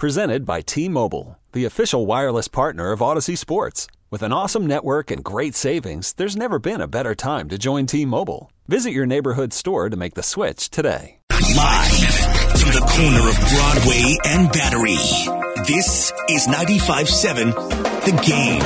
Presented by T-Mobile, the official wireless partner of Odyssey Sports. With an awesome network and great savings, there's never been a better time to join T-Mobile. Visit your neighborhood store to make the switch today. Live from the corner of Broadway and Battery, this is 95.7 The Game.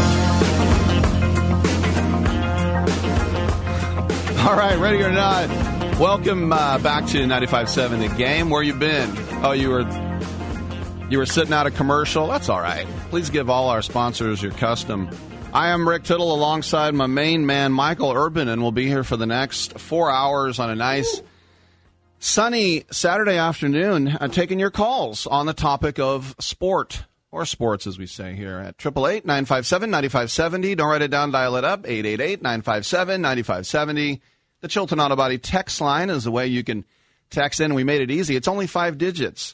All right, ready or not, welcome back to 95.7 The Game. Where you been? Oh, you were sitting out a commercial? That's all right. Please give all our sponsors your custom. I am Rick Tittle alongside my main man, Michael Urban, and we'll be here for the next 4 hours on a nice sunny Saturday afternoon, taking your calls on the topic of sport, or sports as we say here, at 888-957-9570. Don't write it down, dial it up, 888-957-9570. The Chilton Auto Body text line is the way you can text in. We made it easy. It's only 5 digits.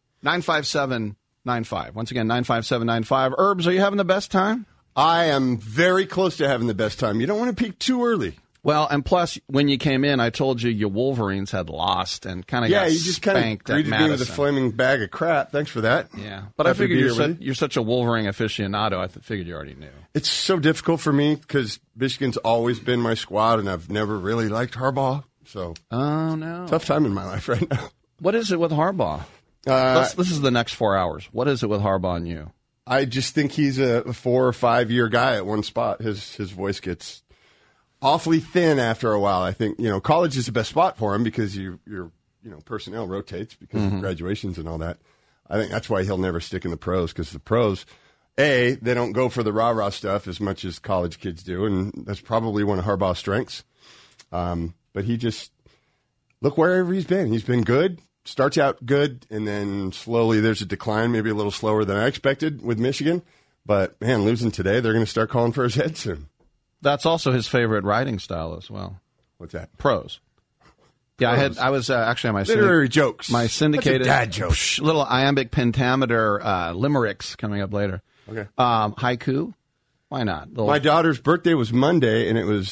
95795. Once again, 95795. Herbs, are you having the best time? I am very close to having the best time. You don't want to peak too early. Well, and plus, when you came in, I told you your Wolverines had lost and kind of got you just spanked kind of greeted me with a Madison. flaming bag of crap. Thanks for that. Yeah, but I figured you're such a Wolverine aficionado, I figured you already knew. It's so difficult for me because Michigan's always been my squad, and I've never really liked Harbaugh. So, oh, no. Tough time in my life right now. What is it with Harbaugh? This is the next 4 hours. What is it with Harbaugh and you? I just think he's a 4 or 5 year guy at one spot. His voice gets awfully thin after a while. I think college is the best spot for him because your personnel rotates because of graduations and all that. I think that's why he'll never stick in the pros because the pros, they don't go for the rah-rah stuff as much as college kids do, and that's probably one of Harbaugh's strengths. But he just look wherever he's been. He's been good. Starts out good, and then slowly there's a decline, maybe a little slower than I expected with Michigan. But, man, losing today, they're going to start calling for his head soon. That's also his favorite writing style as well. What's that? Prose. Yeah, Prose. I was actually on my literary jokes. My syndicated dad joke. Little iambic pentameter limericks coming up later. Okay. Haiku? Why not? My daughter's birthday was Monday, and it was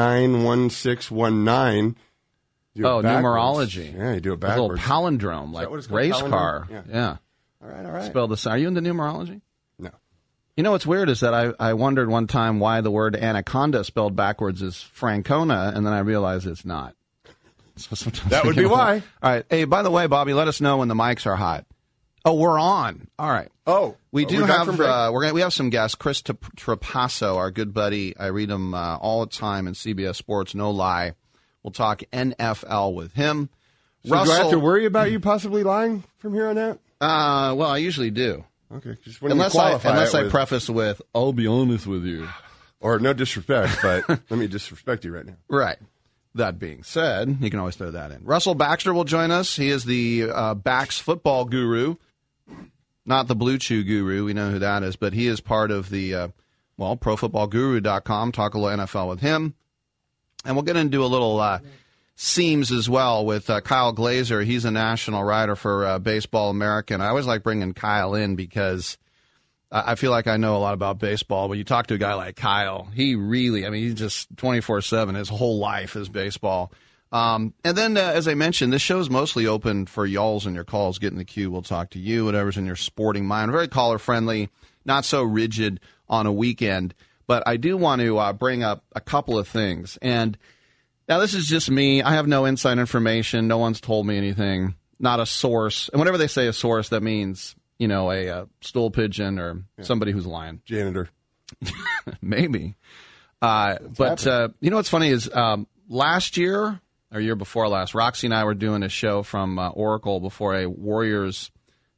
91619. Numerology. Yeah, you do it backwards. A little palindrome, like race palindrome? car. Yeah. All right. Spell this. Are you into numerology? No. You know what's weird is that I wondered one time why the word anaconda spelled backwards is Francona, and then I realized it's not. So sometimes that would be why. All right. Hey, by the way, Bobby, let us know when the mics are hot. Oh, we're on. All right. We have some guests. Chris Trapasso, our good buddy. I read him all the time in CBS Sports. No lie. We'll talk NFL with him. So Russell, do I have to worry about you possibly lying from here on out? Well, I usually do. Okay. Just unless I preface with, I'll be honest with you. Or no disrespect, but let me disrespect you right now. Right. That being said, you can always throw that in. Russell Baxter will join us. He is the Bax football guru, not the Blue Chew guru. We know who that is, but he is part of the, profootballguru.com. Talk a little NFL with him. And we'll get into a little seams as well with Kyle Glazer. He's a national writer for Baseball America. I always like bringing Kyle in because I feel like I know a lot about baseball. When you talk to a guy like Kyle, he really, he's just 24/7. His whole life is baseball. And then, as I mentioned, this show is mostly open for y'alls and your calls. Get in the queue. We'll talk to you, whatever's in your sporting mind. Very caller-friendly, not so rigid on a weekend. But I do want to bring up a couple of things. And now this is just me. I have no inside information. No one's told me anything. Not a source. And whenever they say a source, that means, a stool pigeon or somebody who's lying. Janitor. Maybe. But you know what's funny is last year, or year before last, Roxy and I were doing a show from Oracle before a Warriors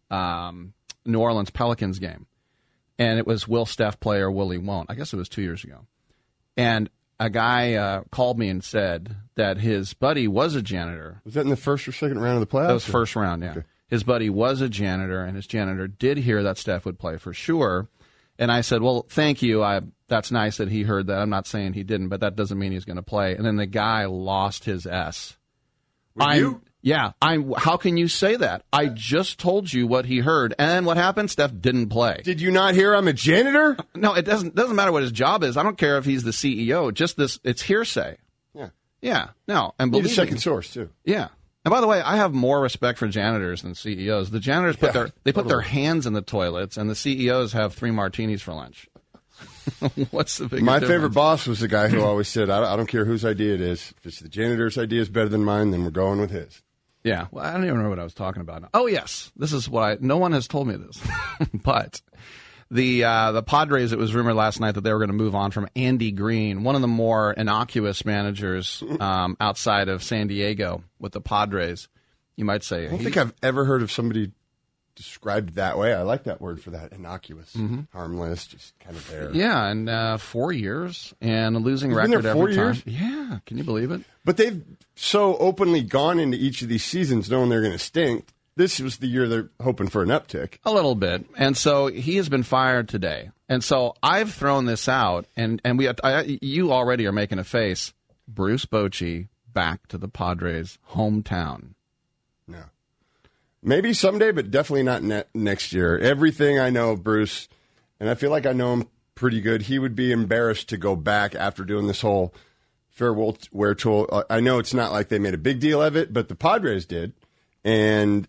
New Orleans Pelicans game. And it was will Steph play or will he won't? I guess it was 2 years ago. And a guy called me and said that his buddy was a janitor. Was that in the first or second round of the playoffs? That was first round, yeah. Okay. His buddy was a janitor, and his janitor did hear that Steph would play for sure. And I said, well, thank you. That's nice that he heard that. I'm not saying he didn't, but that doesn't mean he's going to play. And then the guy lost his S. You? Yeah. How can you say that? I just told you what he heard. And what happened? Steph didn't play. Did you not hear I'm a janitor? No, it doesn't matter what his job is. I don't care if he's the CEO. Just this, it's hearsay. Yeah. Yeah. No. And need a second source, too. Yeah. And by the way, I have more respect for janitors than CEOs. The janitors put their hands in the toilets, and the CEOs have 3 martinis for lunch. What's the big My difference? favorite boss was the guy who always said, I don't care whose idea it is. If it's the janitor's idea is better than mine, then we're going with his. Yeah, well, I don't even know what I was talking about now. Oh, yes. This is what no one has told me this. But the Padres, it was rumored last night that they were going to move on from Andy Green, one of the more innocuous managers outside of San Diego with the Padres. You might say. I don't think I've ever heard of somebody described that way. I like that word for that. Innocuous, harmless, just kind of there. Yeah, and 4 years and a losing record been there 4 every time. years? Yeah, can you believe it? But they've so openly gone into each of these seasons knowing they're going to stink. This was the year they're hoping for an uptick. A little bit. And so he has been fired today. And so I've thrown this out, and you already are making a face. Bruce Bochy back to the Padres' hometown. No. Maybe someday, but definitely not next year. Everything I know of Bruce, and I feel like I know him pretty good, he would be embarrassed to go back after doing this whole farewell tour. I know it's not like they made a big deal of it, but the Padres did. And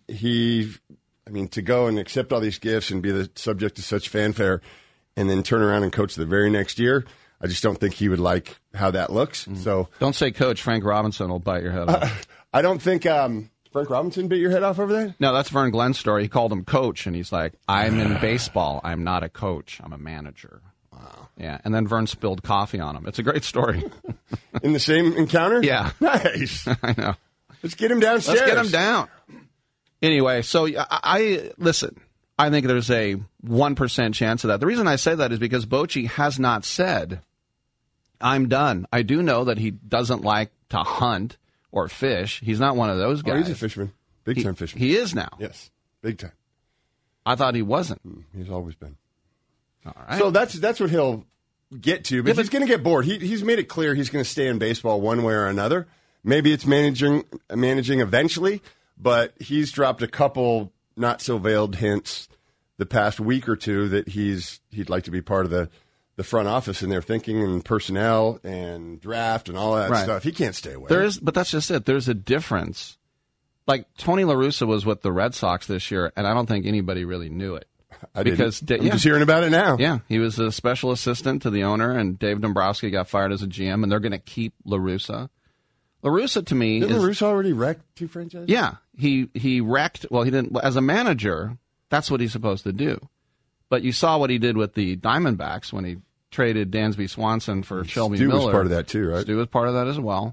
to go and accept all these gifts and be the subject to such fanfare and then turn around and coach the very next year, I just don't think he would like how that looks. So don't say coach. Frank Robinson will bite your head off. I don't think Frank Robinson bit your head off over there? No, that's Vern Glenn's story. He called him coach, and he's like, I'm in baseball. I'm not a coach. I'm a manager. Wow. Yeah, and then Vern spilled coffee on him. It's a great story. In the same encounter? Yeah. Nice. I know. Let's get him downstairs. Let's get him down. Anyway, so I listen, I think there's a 1% chance of that. The reason I say that is because Bochy has not said, I'm done. I do know that he doesn't like to hunt or fish. He's not one of those guys. Oh, he's a fisherman. Big-time fisherman. He is now. Yes, big time. I thought he wasn't. He's always been. All right. So that's what he'll get to, but he's going to get bored. He's made it clear he's going to stay in baseball one way or another. Maybe it's managing eventually, but he's dropped a couple not-so-veiled hints the past week or two that he'd like to be part of the front office in their thinking and personnel and draft and all that stuff. He can't stay away. But that's just it. There's a difference. Like Tony La Russa was with the Red Sox this year, and I don't think anybody really knew it. I'm just hearing about it now. Yeah, he was a special assistant to the owner, and Dave Dombrowski got fired as a GM, and they're going to keep La Russa. La Russa, to me, didn't La Russa already wreck 2 franchises? Yeah, he wrecked. Well, he didn't. As a manager, that's what he's supposed to do. But you saw what he did with the Diamondbacks when he traded Dansby Swanson for Shelby Miller. Stu was part of that too, right? Stu was part of that as well.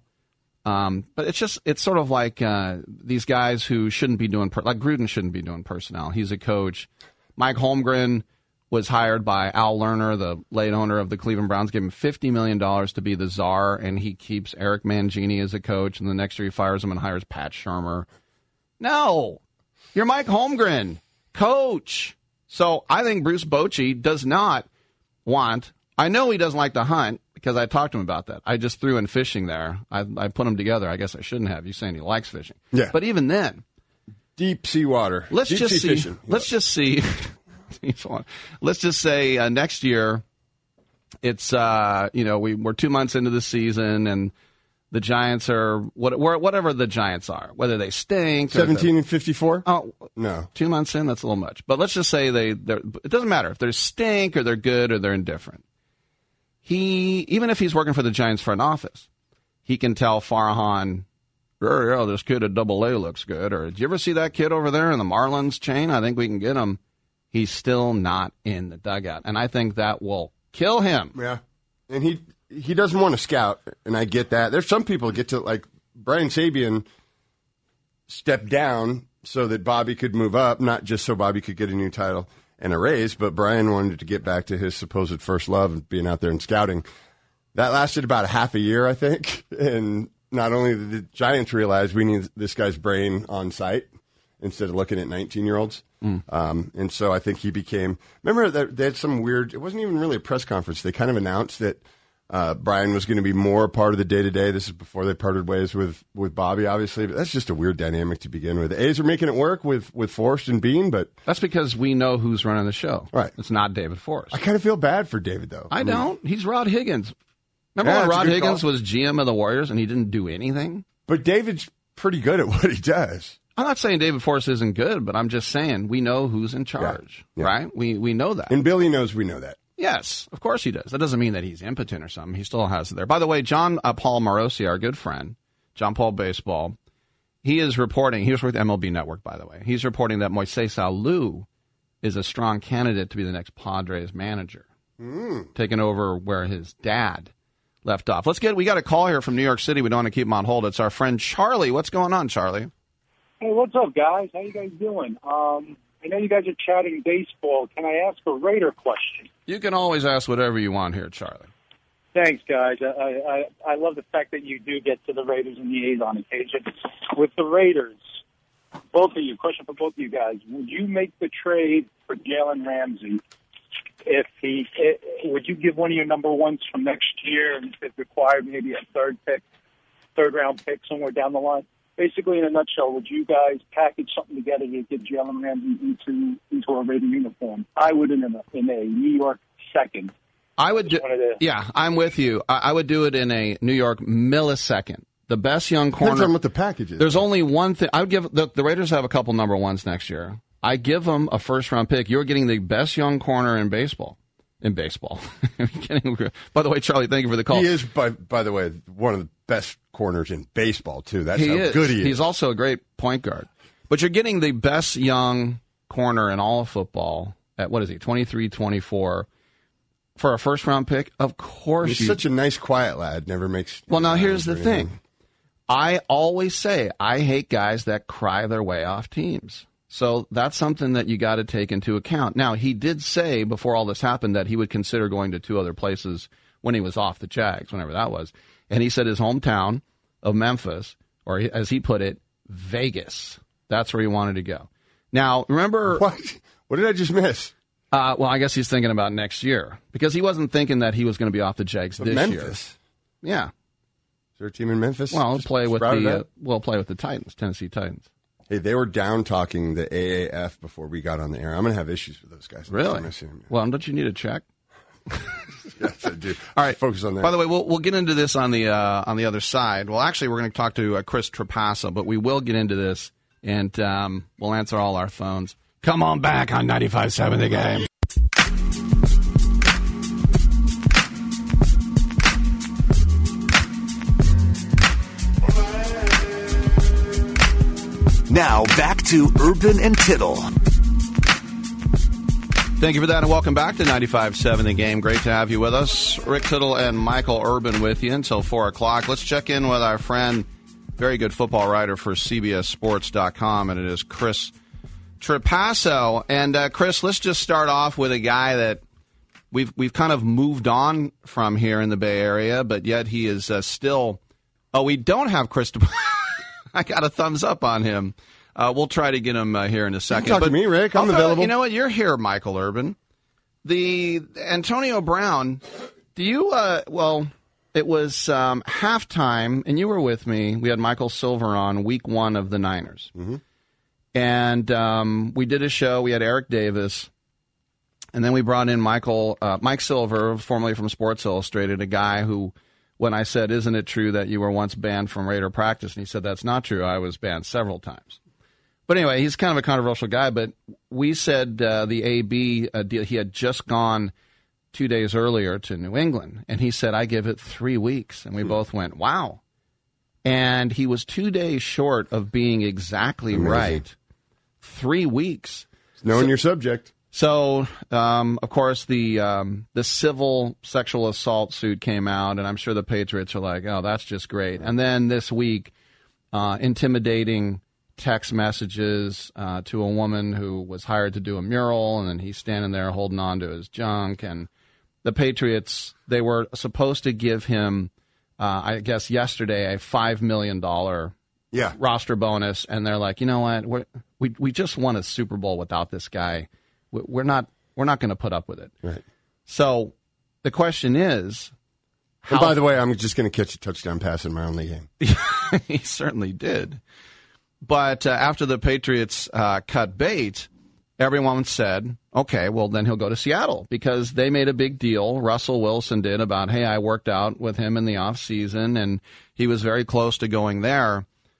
But it's sort of like these guys who shouldn't be doing like Gruden shouldn't be doing personnel. He's a coach. Mike Holmgren was hired by Al Lerner, the late owner of the Cleveland Browns, gave him $50 million to be the czar, and he keeps Eric Mangini as a coach, and the next year he fires him and hires Pat Shurmur. No, you're Mike Holmgren, coach. So I think Bruce Bochy does not want. I know he doesn't like to hunt because I talked to him about that. I just threw in fishing there. I put them together. I guess I shouldn't have. You saying he likes fishing? Yeah. But even then, deep sea water. Let's deep just sea see. Fishing. Let's just see. Let's just say next year, it's we're 2 months into the season and the Giants are whatever the Giants are, whether they stink. 17-54. Oh no, 2 months in, that's a little much. But let's just say it doesn't matter if they stink or they're good or they're indifferent. Even if he's working for the Giants front office, he can tell Farhan, yeah, this kid at Double-A looks good. Or did you ever see that kid over there in the Marlins chain? I think we can get him. He's still not in the dugout, and I think that will kill him. Yeah, and he doesn't want to scout, and I get that. There's some people get to, like Brian Sabian stepped down so that Bobby could move up, not just so Bobby could get a new title and a raise, but Brian wanted to get back to his supposed first love of being out there and scouting. That lasted about a half a year, I think, and not only did the Giants realize we need this guy's brain on site instead of looking at 19-year-olds. And so I think he became – remember that they had some weird – it wasn't even really a press conference. They kind of announced that Brian was going to be more a part of the day-to-day. This is before they parted ways with Bobby, obviously. But that's just a weird dynamic to begin with. The A's are making it work with Forrest and Bean, but – that's because we know who's running the show. Right. It's not David Forrest. I kind of feel bad for David, though. I don't. He's Rod Higgins. Remember when Rod Higgins was GM of the Warriors and he didn't do anything? But David's pretty good at what he does. I'm not saying David Forrest isn't good, but I'm just saying we know who's in charge, right? We know that. And Billy knows we know that. Yes, of course he does. That doesn't mean that he's impotent or something. He still has it there. By the way, John Paul Morosi, our good friend, John Paul Baseball, he is reporting, he was with MLB Network, by the way. He's reporting that Moises Alou is a strong candidate to be the next Padres manager, taking over where his dad left off. We got a call here from New York City. We don't want to keep him on hold. It's our friend Charlie. What's going on, Charlie? Hey, what's up, guys? How you guys doing? I know you guys are chatting baseball. Can I ask a Raider question? You can always ask whatever you want here, Charlie. Thanks, guys. I love the fact that you do get to the Raiders and the A's on occasion. With the Raiders, both of you, question for both of you guys, would you make the trade for Jalen Ramsey would you give one of your number ones from next year and if required maybe a third round pick somewhere down the line? Basically, in a nutshell, would you guys package something together to get Jalen Ramsey into a Raider uniform? I would in a New York second. I would do. Yeah, I'm with you. I would do it in a New York millisecond. The best young corner. Depends on what the package is. There's only one thing. I would give the Raiders have a couple number ones next year. I give them a first round pick. You're getting the best young corner in baseball. By the way, Charlie, thank you for the call. He is, by the way, one of the best corners in baseball, too. That's how good he is. He's also a great point guard. But you're getting the best young corner in all of football at, 23, 24, for a first-round pick? Of course. He's such a nice, quiet lad. Never makes... Well, now, here's the thing. I always say I hate guys that cry their way off teams. So that's something that you got to take into account. Now, he did say before all this happened that he would consider going to two other places when he was off the Jags, whenever that was. And he said his hometown of Memphis, or as he put it, Vegas. That's where he wanted to go. Now, remember... What did I just miss? Well, I guess he's thinking about next year because he wasn't thinking that he was going to be off the Jags this Memphis. year. Yeah. Is there a team in Memphis? Well, we'll play with the Titans, Tennessee Titans. Hey, they were down talking the AAF before we got on the air. I'm going to have issues with those guys. Really? Well, don't you need a check? Yes, I do. All right, focus on that. By the way, we'll get into this on the other side. Well, actually, we're going to talk to Chris Trapasso, but we will get into this, and we'll answer all our phones. Come on back on 95.7 The Game. Now, back to Urban and Tittle. Thank you for that, and welcome back to 95.7 The Game. Great to have you with us. Rick Tittle and Michael Urban with you until 4 o'clock. Let's check in with our friend, very good football writer for CBSSports.com, and it is Chris Trapasso. And, Chris, let's just start off with a guy that we've kind of moved on from here in the Bay Area, but yet he is still... Oh, we don't have Chris Trapasso. I got a thumbs up on him. We'll try to get him here in a second. You can talk to me, Rick. I'm available. You know what? You're here, Michael Urban. The Antonio Brown, do you, it was halftime, and you were with me. We had Michael Silver on week 1 of the Niners. Mm-hmm. And we did a show. We had Eric Davis. And then we brought in Mike Silver, formerly from Sports Illustrated, a guy who, when I said, isn't it true that you were once banned from Raider practice? And he said, that's not true. I was banned several times. But anyway, he's kind of a controversial guy. But we said the AB deal, he had just gone 2 days earlier to New England. And he said, I give it 3 weeks. And we both went, wow. And he was 2 days short of being exactly right. 3 weeks. Knowing your subject. So, of course, the civil sexual assault suit came out, and I'm sure the Patriots are like, oh, that's just great. And then this week, intimidating text messages to a woman who was hired to do a mural, and then he's standing there holding on to his junk. And the Patriots, they were supposed to give him, I guess yesterday, a $5 million roster bonus, and they're like, you know what, we just won a Super Bowl without this guy. We're not going to put up with it. Right. So the question is, and by the way, I'm just going to catch a touchdown pass in my only game. He certainly did. But after the Patriots cut bait, everyone said, okay, well, then he'll go to Seattle because they made a big deal. Russell Wilson did about, hey, I worked out with him in the offseason, and he was very close to going there.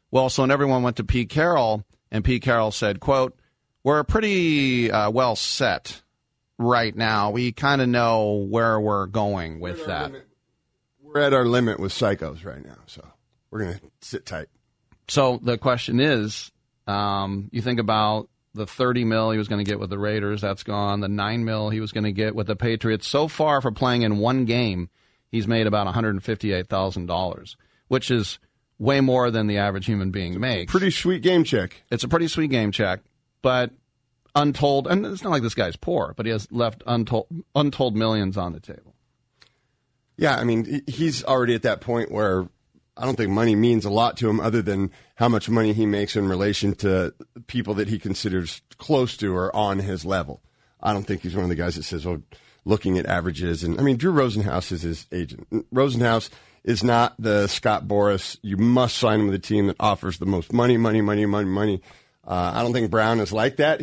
Well, so when everyone went to Pete Carroll, and Pete Carroll said, quote, we're pretty well set right now. We kind of know where we're going with that. We're at our limit with psychos right now, so we're going to sit tight. So the question is, you think about the $30 million he was going to get with the Raiders, that's gone. The $9 million he was going to get with the Patriots. So far, for playing in one game, he's made about $158,000, which is way more than the average human being makes. Pretty sweet game check. It's a pretty sweet game check, but untold, and it's not like this guy's poor, but he has left untold millions on the table. Yeah, I mean, he's already at that point where I don't think money means a lot to him other than how much money he makes in relation to people that he considers close to or on his level. I don't think he's one of the guys that says, oh, looking at averages. And I mean, Drew Rosenhaus is his agent. Rosenhaus is not the Scott Boras, you must sign him with a team that offers the most money. I don't think Brown is like that.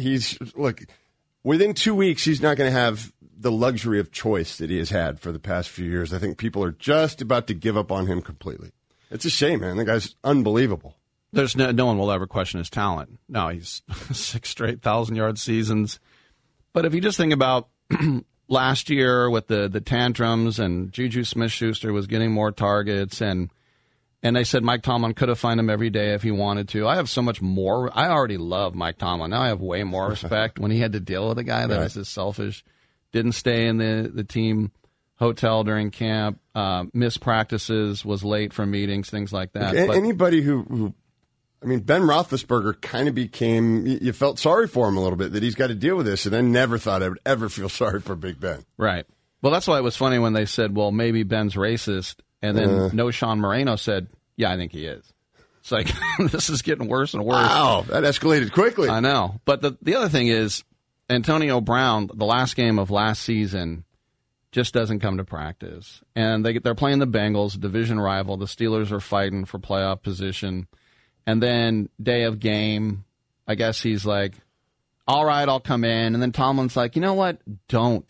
Within 2 weeks, he's not going to have the luxury of choice that he has had for the past few years. I think people are just about to give up on him completely. It's a shame, man. The guy's unbelievable. There's no one will ever question his talent. No, he's 6 straight 1,000-yard seasons. But if you just think about last year with the tantrums and Juju Smith-Schuster was getting more targets and they said Mike Tomlin could have found him every day if he wanted to. I have so much more. I already love Mike Tomlin. Now I have way more respect when he had to deal with a guy that was this selfish, didn't stay in the team hotel during camp, missed practices, was late for meetings, things like that. Anybody who I mean, Ben Roethlisberger kind of became, you felt sorry for him a little bit that he's got to deal with this, and I never thought I would ever feel sorry for Big Ben. Right. Well, that's why it was funny when they said, well, maybe Ben's racist, and then No Sean Moreno said, yeah, I think he is. It's like, this is getting worse and worse. Wow, that escalated quickly. I know. But the other thing is, Antonio Brown, the last game of last season, just doesn't come to practice. And they're playing the Bengals, division rival. The Steelers are fighting for playoff position. And then day of game, I guess he's like, all right, I'll come in. And then Tomlin's like, you know what? Don't.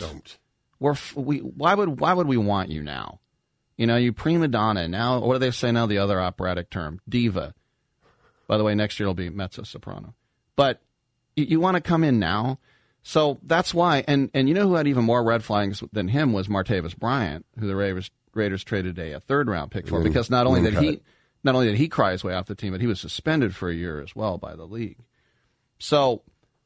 Why would we want you now? You know, you prima donna. Now, what do they say now? The other operatic term, diva. By the way, next year it'll be mezzo-soprano. But you want to come in now? So that's why. And you know who had even more red flags than him was Martavis Bryant, who the Raiders traded a third-round pick for. Because not only did he cry his way off the team, but he was suspended for a year as well by the league. So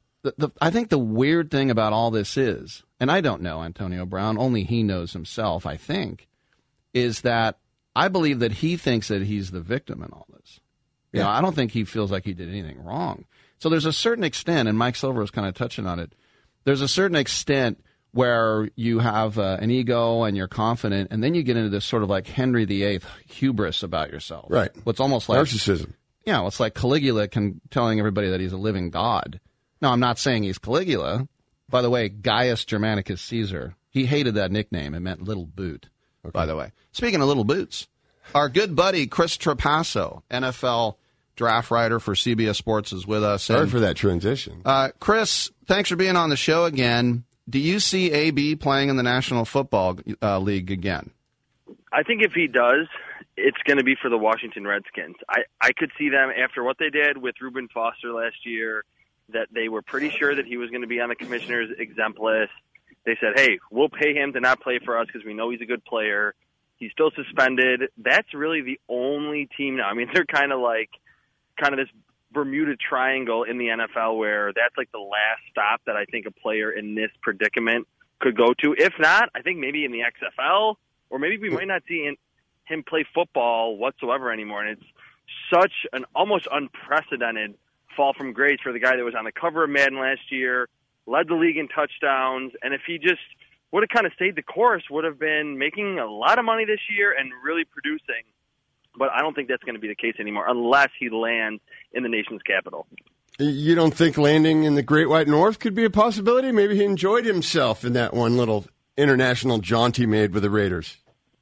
I think the weird thing about all this is, and I don't know Antonio Brown, only he knows himself, I think, is that I believe that he thinks that he's the victim in all this. You know, I don't think he feels like he did anything wrong. So there's a certain extent, and Mike Silver was kind of touching on it, there's a certain extent where you have an ego and you're confident, and then you get into this sort of like Henry VIII hubris about yourself. Right. What's almost like narcissism. Yeah, it's like Caligula telling everybody that he's a living god. Now, I'm not saying he's Caligula. By the way, Gaius Germanicus Caesar, he hated that nickname. It meant little boot, by the way. Speaking of little boots, our good buddy Chris Trapasso, NFL draft writer for CBS Sports, is with us. Sorry for that transition. Chris, thanks for being on the show again. Do you see AB playing in the National Football League again? I think if he does, it's going to be for the Washington Redskins. I could see them, after what they did with Reuben Foster last year, that they were pretty sure that he was going to be on the commissioner's exempt list. They said, hey, we'll pay him to not play for us because we know he's a good player. He's still suspended. That's really the only team now. I mean, they're kind of this Bermuda Triangle in the NFL where that's like the last stop that I think a player in this predicament could go to. If not, I think maybe in the XFL, or maybe we might not see him play football whatsoever anymore. And it's such an almost unprecedented fall from grace for the guy that was on the cover of Madden last year, led the league in touchdowns, and if he just would have kind of stayed the course, would have been making a lot of money this year and really producing. But I don't think that's going to be the case anymore unless he lands in the nation's capital. You don't think landing in the Great White North could be a possibility? Maybe he enjoyed himself in that one little international jaunt he made with the Raiders.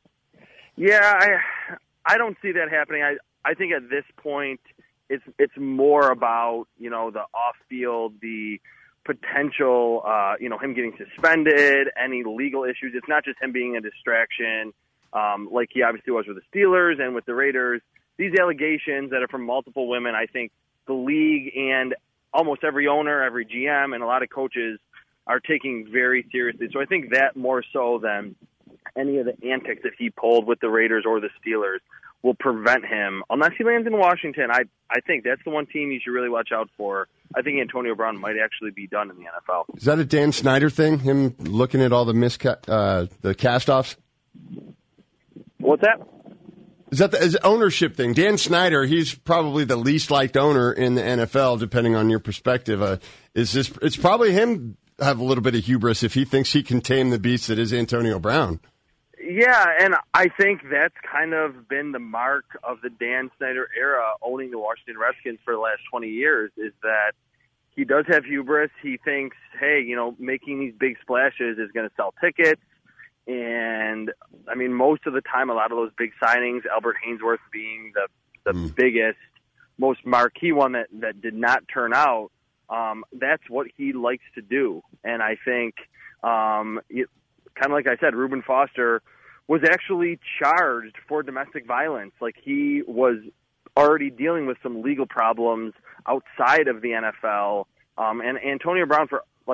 Yeah, I don't see that happening. I think at this point it's more about, you know, the off-field, the potential, him getting suspended, any legal issues. It's not just him being a distraction. Like he obviously was with the Steelers and with the Raiders. these allegations that are from multiple women, I think the league and almost every owner, every GM, and a lot of coaches are taking very seriously. So I think that more so than any of the antics that he pulled with the Raiders or the Steelers will prevent him, unless he lands in Washington. I think that's the one team you should really watch out for. I think Antonio Brown might actually be done in the NFL. Is that a Dan Snyder thing, him looking at all the cast-offs? What's that? Is that the ownership thing? Dan Snyder, he's probably the least liked owner in the NFL, depending on your perspective. It's probably him have a little bit of hubris if he thinks he can tame the beast that is Antonio Brown. Yeah, and I think that's kind of been the mark of the Dan Snyder era owning the Washington Redskins for the last 20 years, is that he does have hubris. He thinks, hey, making these big splashes is going to sell tickets. And, I mean, most of the time, a lot of those big signings, Albert Hainsworth being the biggest, most marquee one that did not turn out, that's what he likes to do. And I think, kind of like I said, Reuben Foster was actually charged for domestic violence. Like, he was already dealing with some legal problems outside of the NFL. And Antonio Brown,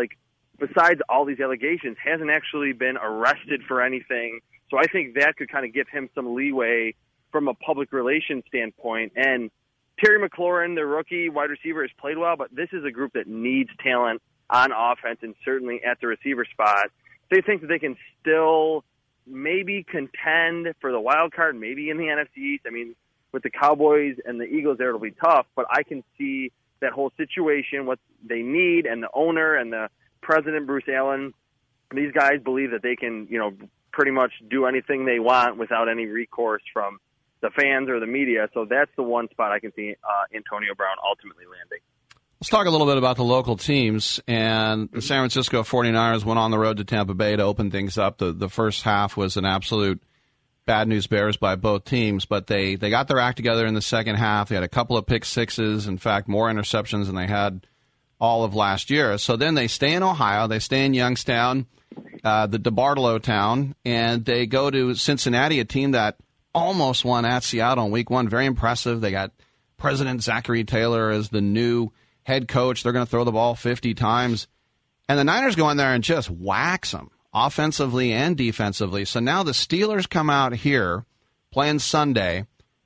besides all these allegations, hasn't actually been arrested for anything. So I think that could kind of give him some leeway from a public relations standpoint. And Terry McLaurin, the rookie wide receiver, has played well, but this is a group that needs talent on offense and certainly at the receiver spot. They think that they can still maybe contend for the wild card, maybe in the NFC East. I mean, with the Cowboys and the Eagles there, it'll be tough, but I can see that whole situation, what they need, and the owner and the president, Bruce Allen, these guys believe that they can, pretty much do anything they want without any recourse from the fans or the media. So that's the one spot I can see Antonio Brown ultimately landing. Let's talk a little bit about the local teams. And the San Francisco 49ers went on the road to Tampa Bay to open things up. The first half was an absolute bad news bears by both teams, but they got their act together in the second half. They had a couple of pick sixes, in fact, more interceptions than they had all of last year. So then they stay in Ohio, they stay in Youngstown, the DeBartolo town, and they go to Cincinnati, a team that almost won at Seattle in week one. Very impressive. They got President Zachary Taylor as the new head coach. They're going to throw the ball 50 times. And the Niners go in there and just wax them, offensively and defensively. So now the Steelers come out here playing Sunday,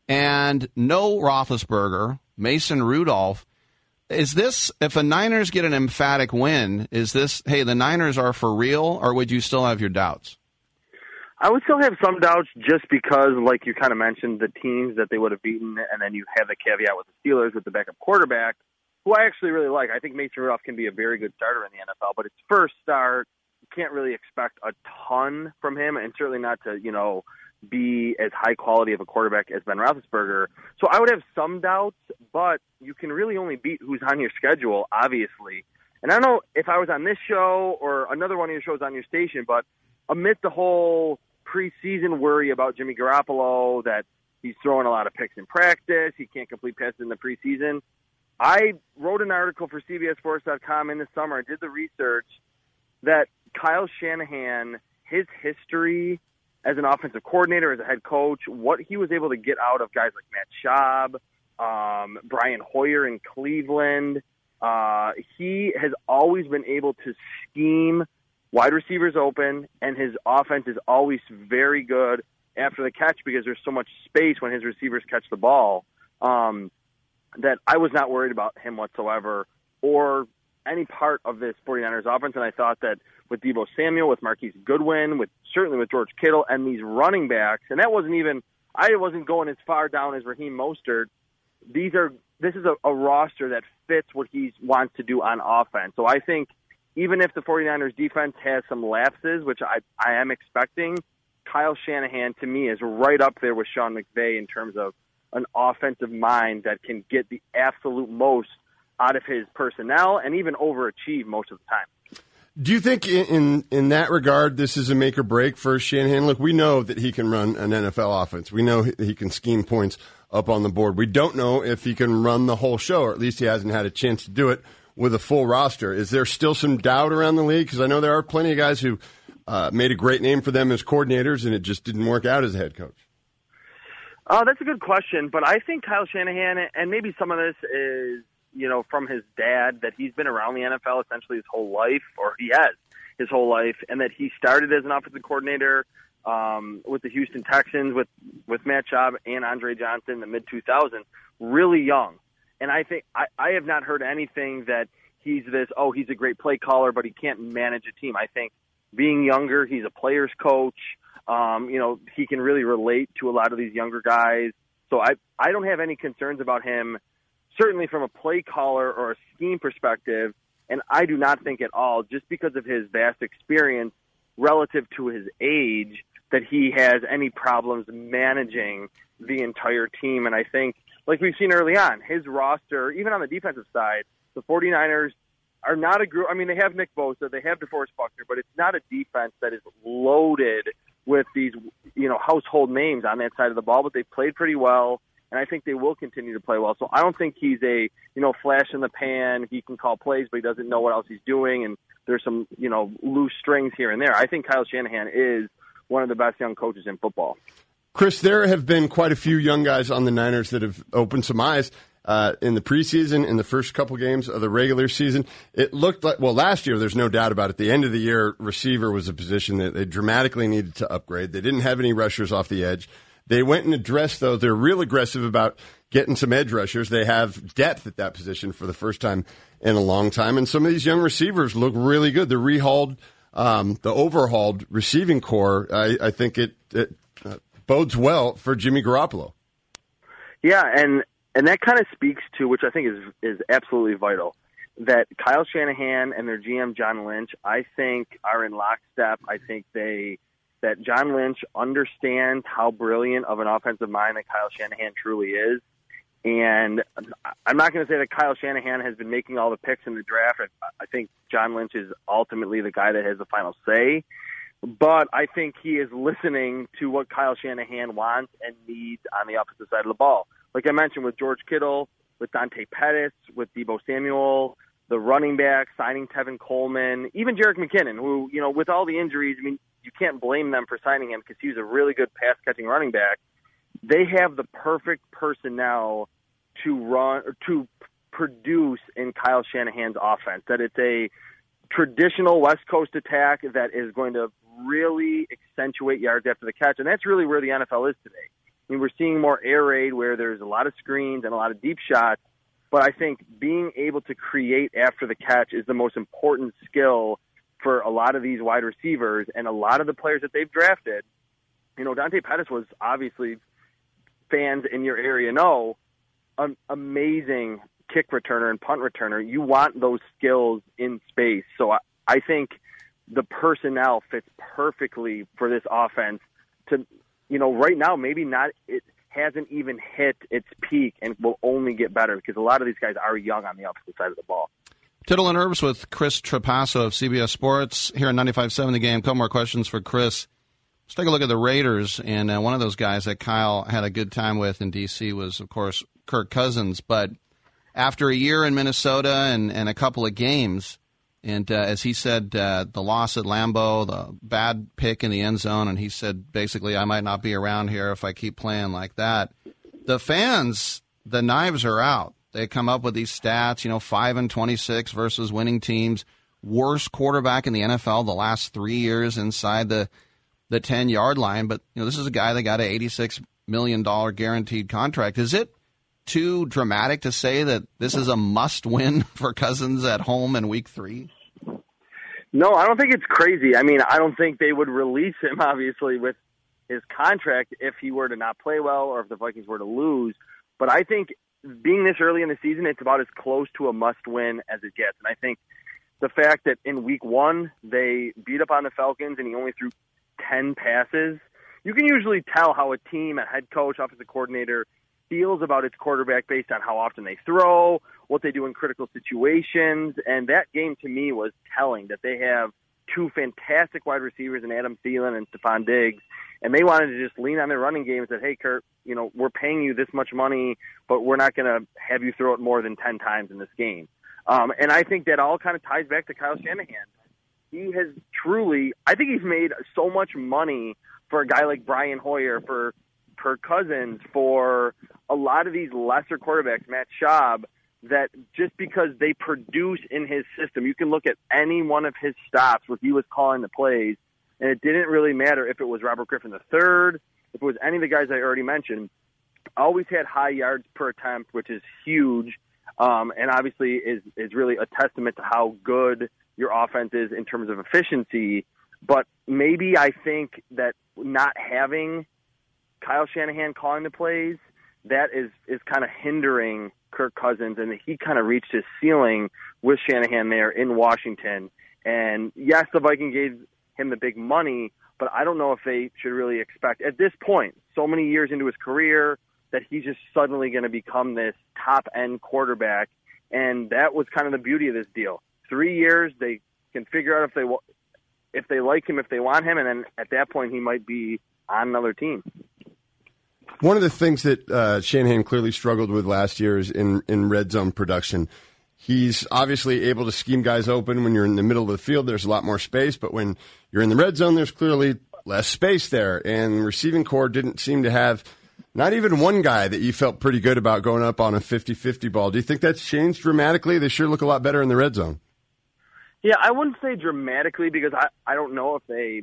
and no Roethlisberger, Mason Rudolph. Is this, if the Niners get an emphatic win, is this, hey, the Niners are for real, or would you still have your doubts? I would still have some doubts just because, like you kind of mentioned, the teams that they would have beaten, and then you have the caveat with the Steelers with the backup quarterback, who I actually really like. I think Mason Rudolph can be a very good starter in the NFL, but his first start, you can't really expect a ton from him, and certainly not to, be as high quality of a quarterback as Ben Roethlisberger. So I would have some doubts, but you can really only beat who's on your schedule, obviously. And I don't know if I was on this show or another one of your shows on your station, but amid the whole preseason worry about Jimmy Garoppolo, that he's throwing a lot of picks in practice, he can't complete passes in the preseason, I wrote an article for CBSSports.com in the summer, did the research, that Kyle Shanahan, his history as an offensive coordinator, as a head coach, what he was able to get out of guys like Matt Schaub, Brian Hoyer in Cleveland, he has always been able to scheme wide receivers open, and his offense is always very good after the catch because there's so much space when his receivers catch the ball, that I was not worried about him whatsoever or any part of this 49ers offense. And I thought that with Deebo Samuel, with Marquise Goodwin, certainly with George Kittle and these running backs, and I wasn't going as far down as Raheem Mostert. This is a roster that fits what he wants to do on offense. So I think even if the 49ers defense has some lapses, which I am expecting, Kyle Shanahan to me is right up there with Sean McVay in terms of an offensive mind that can get the absolute most out of his personnel and even overachieve most of the time. Do you think in that regard this is a make or break for Shanahan? Look, we know that he can run an NFL offense. We know he can scheme points up on the board. We don't know if he can run the whole show, or at least he hasn't had a chance to do it with a full roster. Is there still some doubt around the league? Because I know there are plenty of guys who made a great name for them as coordinators, and it just didn't work out as a head coach. That's a good question, but I think Kyle Shanahan, and maybe some of this is, from his dad, that he's been around the NFL essentially his whole life, or he has his whole life, and that he started as an offensive coordinator with the Houston Texans with Matt Schaub and Andre Johnson in the mid-2000s, really young. And I think I have not heard anything that he's he's a great play caller, but he can't manage a team. I think being younger, he's a player's coach. He can really relate to a lot of these younger guys. So I don't have any concerns about him, certainly from a play caller or a scheme perspective. And I do not think at all, just because of his vast experience relative to his age, that he has any problems managing the entire team. And I think, like we've seen early on, his roster, even on the defensive side, the 49ers are not a group. I mean, they have Nick Bosa, they have DeForest Buckner, but it's not a defense that is loaded with these, household names on that side of the ball, but they've played pretty well, and I think they will continue to play well. So I don't think he's a, flash in the pan. He can call plays, but he doesn't know what else he's doing, and there's some, loose strings here and there. I think Kyle Shanahan is one of the best young coaches in football. Chris, there have been quite a few young guys on the Niners that have opened some eyes in the preseason, in the first couple games of the regular season. It looked like, last year, there's no doubt about it, the end of the year, receiver was a position that they dramatically needed to upgrade. They didn't have any rushers off the edge. They went and addressed those. They're real aggressive about getting some edge rushers. They have depth at that position for the first time in a long time. And some of these young receivers look really good. The overhauled receiving core, I think it bodes well for Jimmy Garoppolo. Yeah, and that kind of speaks to, which I think is absolutely vital, that Kyle Shanahan and their GM John Lynch, I think, are in lockstep. I think that John Lynch understands how brilliant of an offensive mind that Kyle Shanahan truly is. And I'm not going to say that Kyle Shanahan has been making all the picks in the draft. I think John Lynch is ultimately the guy that has the final say. But I think he is listening to what Kyle Shanahan wants and needs on the offensive side of the ball. Like I mentioned, with George Kittle, with Dante Pettis, with Deebo Samuel, the running back, signing Tevin Coleman, even Jerick McKinnon, who, with all the injuries, you can't blame them for signing him because he was a really good pass-catching running back. They have the perfect personnel to produce in Kyle Shanahan's offense, that it's a traditional West Coast attack that is going to really accentuate yards after the catch, and that's really where the NFL is today. We're seeing more air raid where there's a lot of screens and a lot of deep shots, but I think being able to create after the catch is the most important skill for a lot of these wide receivers and a lot of the players that they've drafted. Dante Pettis was obviously, fans in your area know, an amazing kick returner and punt returner. You want those skills in space. So I think the personnel fits perfectly for this offense to, right now, maybe not, it hasn't even hit its peak and will only get better because a lot of these guys are young on the opposite side of the ball. Tittle and Herbs with Chris Trapasso of CBS Sports here on 95.7 The Game. A couple more questions for Chris. Let's take a look at the Raiders, and one of those guys that Kyle had a good time with in D.C. was, of course, Kirk Cousins. But after a year in Minnesota and a couple of games, and as he said, the loss at Lambeau, the bad pick in the end zone, and he said, basically, I might not be around here if I keep playing like that. The fans, the knives are out. They come up with these stats, 5-26 versus winning teams, worst quarterback in the NFL the last 3 years inside the 10-yard line. But, this is a guy that got an $86 million guaranteed contract. Is it too dramatic to say that this is a must-win for Cousins at home in Week 3? No, I don't think it's crazy. I don't think they would release him, obviously, with his contract if he were to not play well or if the Vikings were to lose. But I think being this early in the season, it's about as close to a must-win as it gets. And I think the fact that in Week 1 they beat up on the Falcons and he only threw 10 passes, you can usually tell how a team, a head coach, offensive coordinator feels about its quarterback based on how often they throw, what they do in critical situations. And that game to me was telling that they have two fantastic wide receivers in Adam Thielen and Stephon Diggs, and they wanted to just lean on their running game and said, hey, Kurt, we're paying you this much money, but we're not going to have you throw it more than 10 times in this game. And I think that all kind of ties back to Kyle Shanahan. He has truly, I think he's made so much money for a guy like Brian Hoyer, for Kirk Cousins for a lot of these lesser quarterbacks, Matt Schaub, that just because they produce in his system, you can look at any one of his stops where he was calling the plays, and it didn't really matter if it was Robert Griffin III, if it was any of the guys I already mentioned, always had high yards per attempt, which is huge, and obviously is really a testament to how good your offense is in terms of efficiency. But maybe I think that not having Kyle Shanahan calling the plays, that is kind of hindering Kirk Cousins, and he kind of reached his ceiling with Shanahan there in Washington. And yes, the Vikings gave him the big money, but I don't know if they should really expect at this point, so many years into his career, that he's just suddenly going to become this top-end quarterback. And that was kind of the beauty of this deal. 3 years, they can figure out if they like him, if they want him, and then at that point he might be on another team. One of the things that Shanahan clearly struggled with last year is in red zone production. He's obviously able to scheme guys open when you're in the middle of the field. There's a lot more space, but when you're in the red zone, there's clearly less space there. And the receiving corps didn't seem to have not even one guy that you felt pretty good about going up on a 50-50 ball. Do you think that's changed dramatically? They sure look a lot better in the red zone. Yeah, I wouldn't say dramatically because I don't know if they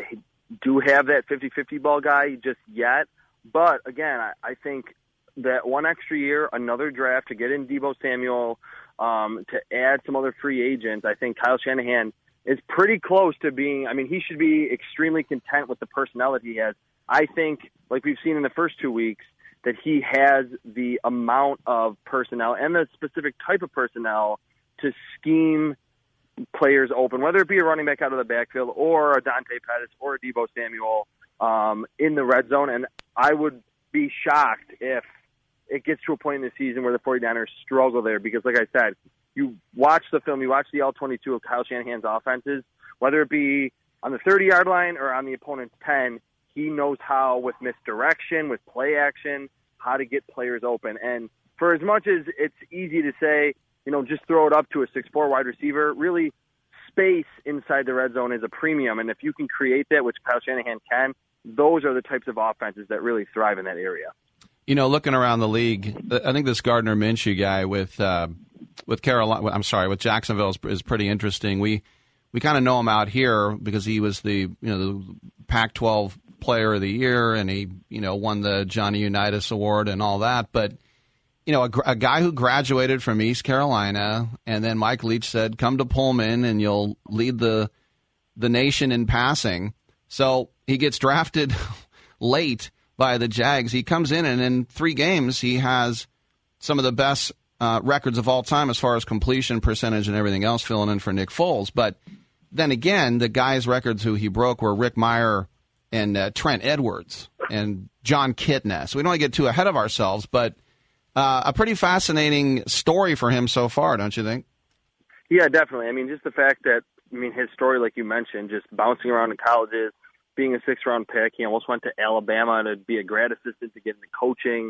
do have that 50-50 ball guy just yet. But, again, I think that one extra year, another draft to get in Deebo Samuel, to add some other free agents, I think Kyle Shanahan is pretty close to being – I mean, he should be extremely content with the personnel that he has. I think, like we've seen in the first 2 weeks, that he has the amount of personnel and the specific type of personnel to scheme players open, whether it be a running back out of the backfield or a Dante Pettis or a Deebo Samuel in the red zone. And I would be shocked if it gets to a point in the season where the 49ers struggle there because, like I said, you watch the film, you watch the All-22 of Kyle Shanahan's offenses, whether it be on the 30-yard line or on the opponent's 10, he knows how, with misdirection, with play action, how to get players open. And for as much as it's easy to say, just throw it up to a 6'4" wide receiver, really space inside the red zone is a premium. And if you can create that, which Kyle Shanahan can, those are the types of offenses that really thrive in that area. Looking around the league, I think this Gardner Minshew guy with Jacksonville is pretty interesting. We kind of know him out here because he was the Pac-12 Player of the Year, and he won the Johnny Unitas Award and all that. But a guy who graduated from East Carolina, and then Mike Leach said, "Come to Pullman, and you'll lead the nation in passing." So he gets drafted late by the Jags. He comes in, and in 3 games, he has some of the best records of all time as far as completion percentage and everything else, filling in for Nick Foles. But then again, the guys' records who he broke were Rick Meyer and Trent Edwards and John Kitna. So we don't want to get too ahead of ourselves, but a pretty fascinating story for him so far, don't you think? Yeah, definitely. I mean, just the fact that, his story, like you mentioned, just bouncing around in colleges, being a 6th-round pick. He almost went to Alabama to be a grad assistant to get into coaching.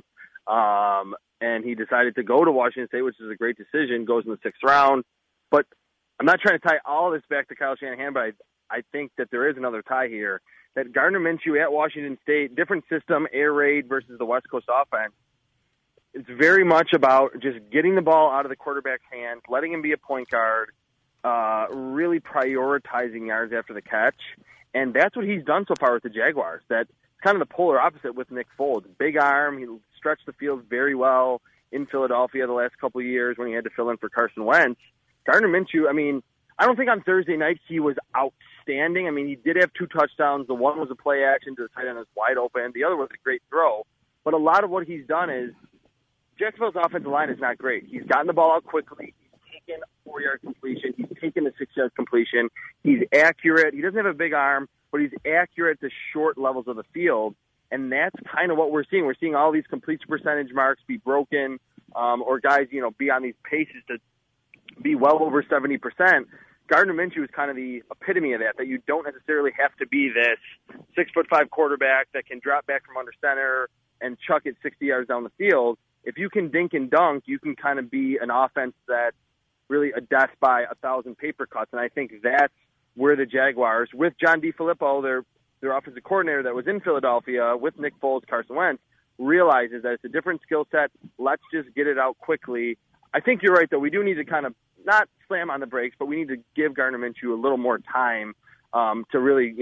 And he decided to go to Washington State, which is a great decision, goes in the 6th round. But I'm not trying to tie all this back to Kyle Shanahan, but I think that there is another tie here. That Gardner Minshew at Washington State, different system, air raid versus the West Coast offense. It's very much about just getting the ball out of the quarterback's hands, letting him be a point guard, really prioritizing yards after the catch. And that's what he's done so far with the Jaguars. That's kind of the polar opposite with Nick Foles. Big arm. He stretched the field very well in Philadelphia the last couple of years when he had to fill in for Carson Wentz. Gardner Minshew, I don't think on Thursday night he was outstanding. He did have 2 touchdowns. The one was a play action to the tight end was wide open. The other was a great throw. But a lot of what he's done is Jacksonville's offensive line is not great. He's gotten the ball out quickly. He's taken a 4-yard completion. He's taken a 6-yard completion. He's accurate. He doesn't have a big arm, but he's accurate to short levels of the field. And that's kind of what we're seeing. We're seeing all these completion percentage marks be broken, or guys, be on these paces to be well over 70%. Gardner Minshew is kind of the epitome of that you don't necessarily have to be this 6'5" quarterback that can drop back from under center and chuck it 60 yards down the field. If you can dink and dunk, you can kind of be an offense that's really a death by 1,000 paper cuts. And I think that's where the Jaguars, with John DeFilippo, they're their offensive coordinator that was in Philadelphia with Nick Foles, Carson Wentz, realizes that it's a different skill set. Let's just get it out quickly. I think you're right, though. We do need to kind of not slam on the brakes, but we need to give Gardner Minshew a little more time to really,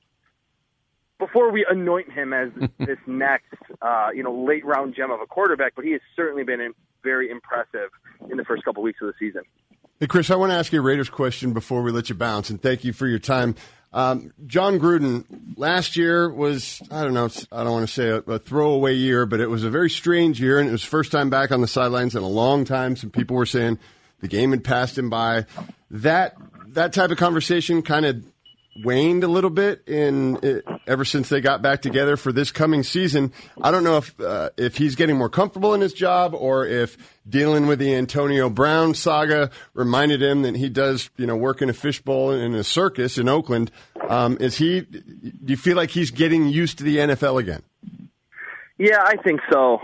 before we anoint him as this next, late-round gem of a quarterback. But he has certainly been very impressive in the first couple weeks of the season. Hey, Chris, I want to ask you a Raiders question before we let you bounce, and thank you for your time. John Gruden, last year was, I don't want to say a throwaway year, but it was a very strange year, and it was first time back on the sidelines in a long time. Some people were saying the game had passed him by. That type of conversation kind of waned a little bit ever since they got back together for this coming season. I don't know if he's getting more comfortable in his job or if dealing with the Antonio Brown saga reminded him that he does, work in a fishbowl in a circus in Oakland. Do you feel like he's getting used to the NFL again? Yeah, I think so.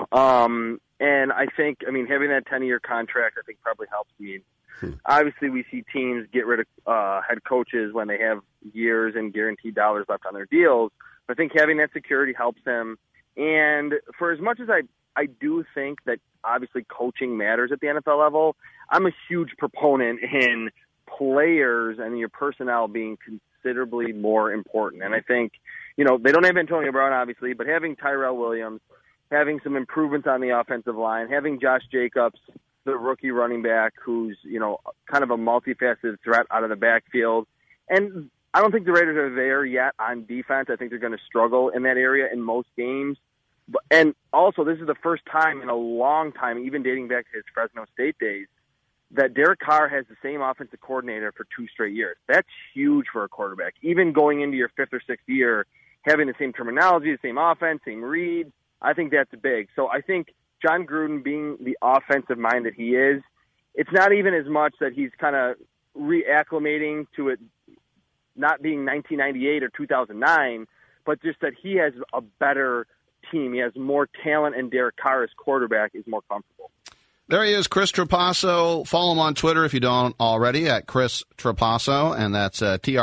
And I think, having that 10-year contract, I think probably helps me. Obviously, we see teams get rid of head coaches when they have years and guaranteed dollars left on their deals. But I think having that security helps him. And for as much as I do think that obviously coaching matters at the NFL level, I'm a huge proponent in players and your personnel being considerably more important. And I think, they don't have Antonio Brown, obviously, but having Tyrell Williams, having some improvements on the offensive line, having Josh Jacobs, the rookie running back who's, kind of a multifaceted threat out of the backfield. And I don't think the Raiders are there yet on defense. I think they're going to struggle in that area in most games. And also, this is the first time in a long time, even dating back to his Fresno State days, that Derek Carr has the same offensive coordinator for 2 straight years. That's huge for a quarterback. Even going into your 5th or 6th year, having the same terminology, the same offense, same read, I think that's big. So I think John Gruden, being the offensive mind that he is, it's not even as much that he's kind of reacclimating to it not being 1998 or 2009, but just that he has a better team. He has more talent, and Derek Carr as quarterback is more comfortable. There he is, Chris Trapasso. Follow him on Twitter if you don't already at Chris Trapasso, and that's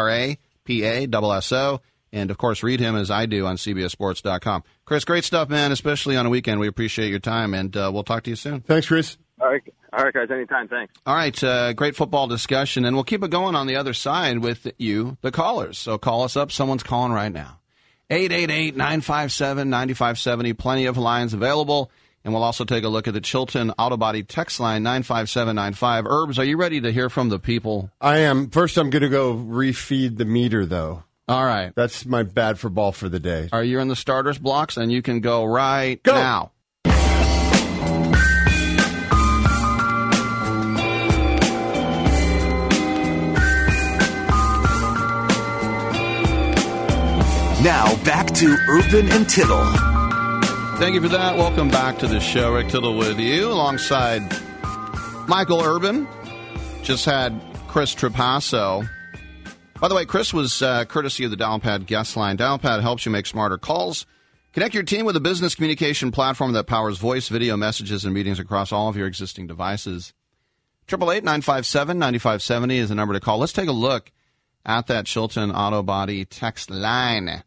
TRAPASSO. And, of course, read him as I do on CBSSports.com. Chris, great stuff, man, especially on a weekend. We appreciate your time, and we'll talk to you soon. Thanks, Chris. All right, guys, anytime. Thanks. All right, great football discussion, and we'll keep it going on the other side with you, the callers. So call us up. Someone's calling right now. 888-957-9570. Plenty of lines available, and we'll also take a look at the Chilton Auto Body text line, 95795. Herbs, are you ready to hear from the people? I am. First, I'm going to go refeed the meter, though. All right. That's my bad for ball for the day. Are you in the starters blocks? And you can go right now. Now back to Urban and Tittle. Thank you for that. Welcome back to the show. Rick Tittle with you alongside Michael Urban. Just had Chris Trapasso. By the way, Chris was courtesy of the Dialpad guest line. Dialpad helps you make smarter calls. Connect your team with a business communication platform that powers voice, video, messages, and meetings across all of your existing devices. 888-957-9570 is the number to call. Let's take a look at that Chilton Auto Body text line.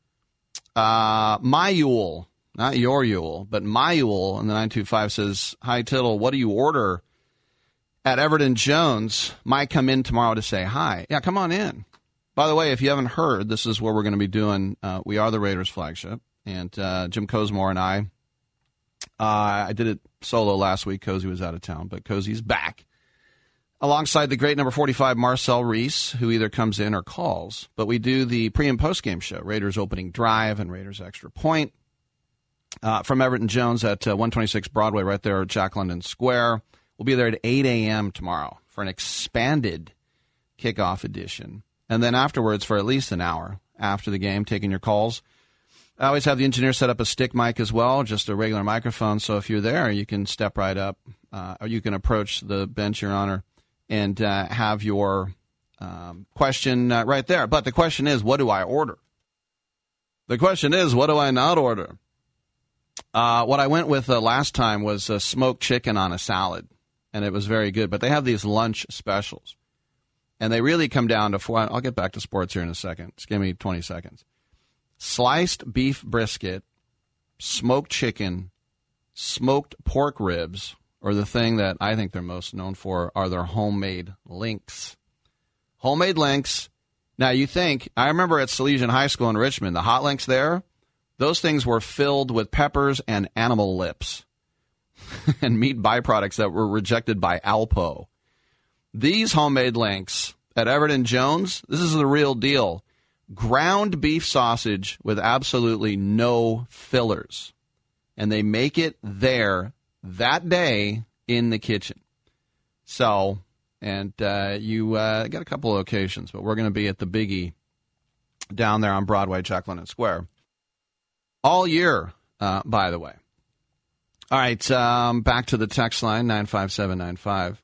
My Yule, not your Yule, but my Yule in the 925 says, "Hi, Tittle, what do you order at Everton Jones? Might come in tomorrow to say hi." Yeah, come on in. By the way, if you haven't heard, this is where we're going to be doing We Are the Raiders flagship. And Jim Cosmore and I did it solo last week. Cozy was out of town, but Cozy's back. Alongside the great number 45, Marcel Reese, who either comes in or calls. But we do the pre- and post-game show, Raiders opening drive and Raiders extra point. From Everton Jones at 126 Broadway, right there at Jack London Square. We'll be there at 8 a.m. tomorrow for an expanded kickoff edition. And then afterwards, for at least an hour after the game, taking your calls. I always have the engineer set up a stick mic as well, just a regular microphone. So if you're there, you can step right up, or you can approach the bench, Your Honor, and have your question right there. But the question is, what do I order? The question is, what do I not order? What I went with last time was smoked chicken on a salad, and it was very good. But they have these lunch specials, and they really come down to four. I'll get back to sports here in a second. Just give me 20 seconds. sliced beef brisket, smoked chicken, smoked pork ribs, or the thing that I think they're most known for are their homemade links. Homemade links. Now, you think, I remember at Salesian High School in Richmond, the hot links there, those things were filled with peppers and animal lips and meat byproducts that were rejected by Alpo. These homemade links at Everett and Jones, this is the real deal. Ground beef sausage with absolutely no fillers. And they make it there that day in the kitchen. So, and you got a couple of locations, but we're going to be at the Biggie down there on Broadway, Jack London Square. All year, by the way. All right, back to the text line, 95795.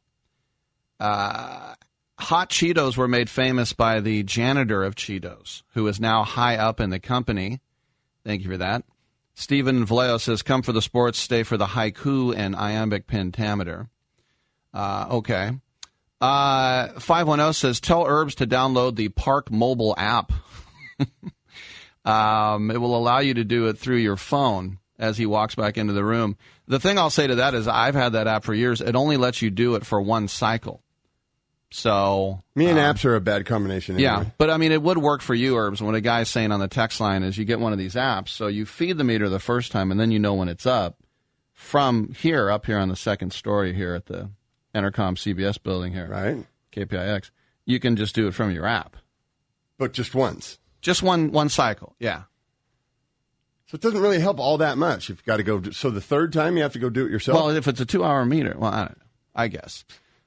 Hot Cheetos were made famous by the janitor of Cheetos, who is now high up in the company. Thank you for that. Stephen Vallejo says, come for the sports, stay for the haiku and iambic pentameter. Okay. 510 says, tell Herbs to download the Park mobile app. It will allow you to do it through your phone as he walks back into the room. The thing I'll say to that is I've had that app for years. It only lets you do it for one cycle. So me and apps are a bad combination. Anyway. Yeah, but I mean, it would work for you, Herbs. What a guy's saying on the text line is you get one of these apps, so you feed the meter the first time, and then you know when it's up. From here, up here on the second story here at the Entercom CBS building here, right? KPIX, you can just do it from your app. But just once. Just one cycle, yeah. So it doesn't really help all that much. You've got to go. So the third time you have to go do it yourself. Well, if it's a 2-hour meter, well, I don't know. I guess.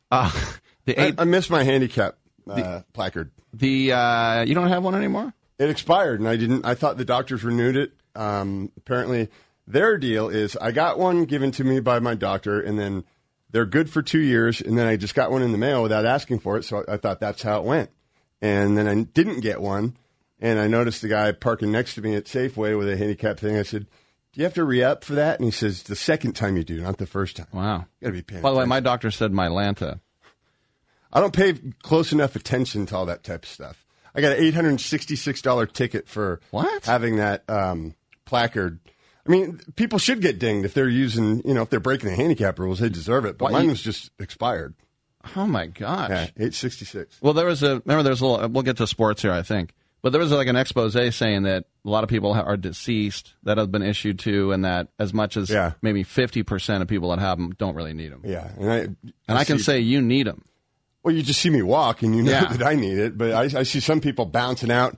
I missed my handicap placard. You don't have one anymore? It expired, and I thought the doctors renewed it. Apparently, their deal is I got one given to me by my doctor, and then they're good for 2 years, and then I just got one in the mail without asking for it, so I thought that's how it went. And then I didn't get one, and I noticed the guy parking next to me at Safeway with a handicap thing. I said, do you have to re-up for that? And he says, the second time you do, not the first time. Wow. You got to be paying By the way, attention. my doctor said Mylanta. I don't pay close enough attention to all that type of stuff. I got an $866 ticket for having that placard. I mean, people should get dinged if they're using, if they're breaking the handicap rules. They deserve it. But mine was just expired. Oh, my gosh. Yeah, $866. Well, there was a little, we'll get to sports here, I think. But there was like an expose saying that a lot of people are deceased that have been issued to, and that as much as maybe 50% of people that have them don't really need them. Yeah. And I can say you need them. Well, you just see me walk, and you know that I need it. But I see some people bouncing out,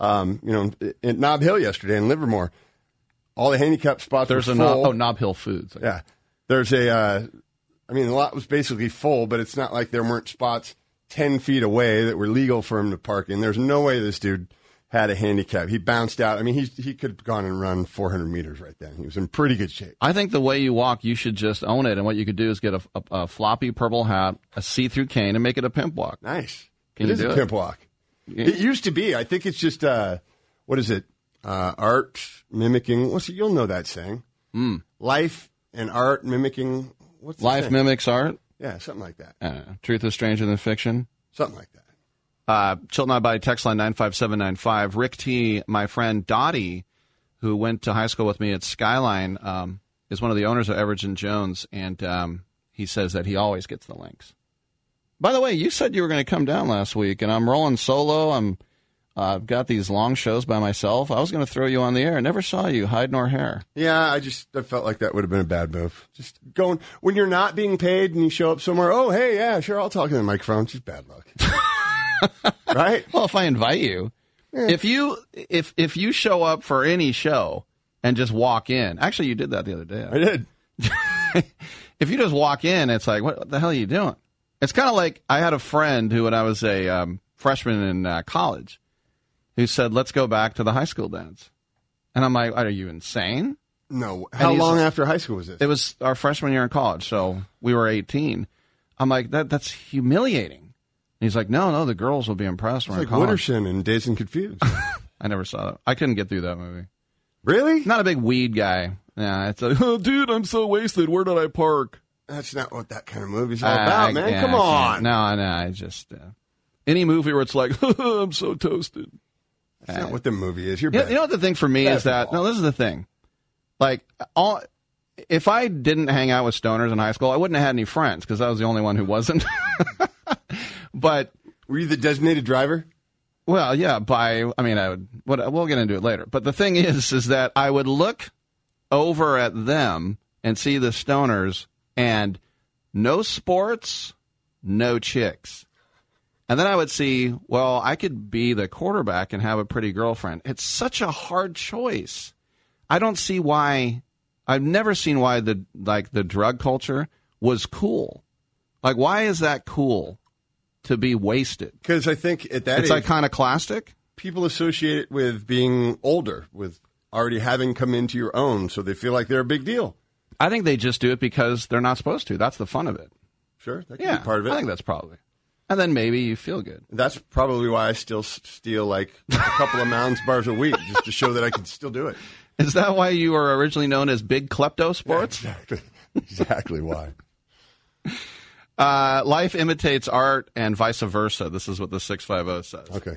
at Nob Hill yesterday in Livermore. All the handicap spots were full. Nob Hill Foods. Yeah. There's the lot was basically full, but it's not like there weren't spots 10 feet away that were legal for him to park in. There's no way this dude had a handicap. He bounced out. I mean, he could have gone and run 400 meters right then. He was in pretty good shape. I think the way you walk, you should just own it. And what you could do is get a floppy purple hat, a see-through cane, and make it a pimp walk. Nice. Can you do it? A pimp walk. Yeah. It used to be. I think it's just, what is it? Art mimicking. You'll know that saying. Life and art mimicking. What's the Life saying? mimics art? Yeah, something like that. Truth is stranger than fiction? Something like that. Chilton Out by text line 95795. Rick T., my friend Dottie, who went to high school with me at Skyline, is one of the owners of Everett and Jones, and he says that he always gets the links. By the way, you said you were going to come down last week, and I'm rolling solo. I've got these long shows by myself. I was going to throw you on the air. I never saw you, hide nor hair. Yeah, I felt like that would have been a bad move. Just going, when you're not being paid and you show up somewhere, oh, hey, yeah, sure, I'll talk to the microphone. Just bad luck. Right? Well, if I invite you, if you show up for any show and just walk in, actually, you did that the other day. I did. If you just walk in, it's like, what the hell are you doing? It's kind of like I had a friend who, when I was a freshman in college, who said, let's go back to the high school dance. And I'm like, are you insane? No. How long after high school was this? It was our freshman year in college, so we were 18. I'm like, that's humiliating. And he's like, no, the girls will be impressed. It's like Wooderson and Dazed and Confused. I never saw that. I couldn't get through that movie. Really? Not a big weed guy. Yeah, it's like, oh, dude, I'm so wasted. Where did I park? That's not what that kind of movie's all about, man. Yeah, come on. No, I just any movie where it's like, I'm so toasted. That's not what the movie is. You're You bad. know what the thing for me is that, no, this is the thing. Like, if I didn't hang out with stoners in high school, I wouldn't have had any friends because I was the only one who wasn't. But were you the designated driver? Well, yeah, we'll get into it later. But the thing is that I would look over at them and see the stoners and no sports, no chicks. And then I would see, well, I could be the quarterback and have a pretty girlfriend. It's such a hard choice. I don't see why. I've never seen why the drug culture was cool. Like, why is that cool to be wasted? Because I think at that it's age, iconoclastic. People associate it with being older, with already having come into your own, so they feel like they're a big deal. I think they just do it because they're not supposed to. That's the fun of it. Sure, that can be part of it. I think that's probably. And then maybe you feel good. That's probably why I still steal like a couple of Mounds bars a week, just to show that I can still do it. Is that why you were originally known as Big Klepto Sports? Yeah, exactly why. Life imitates art and vice versa. This is what the 650 says. Okay.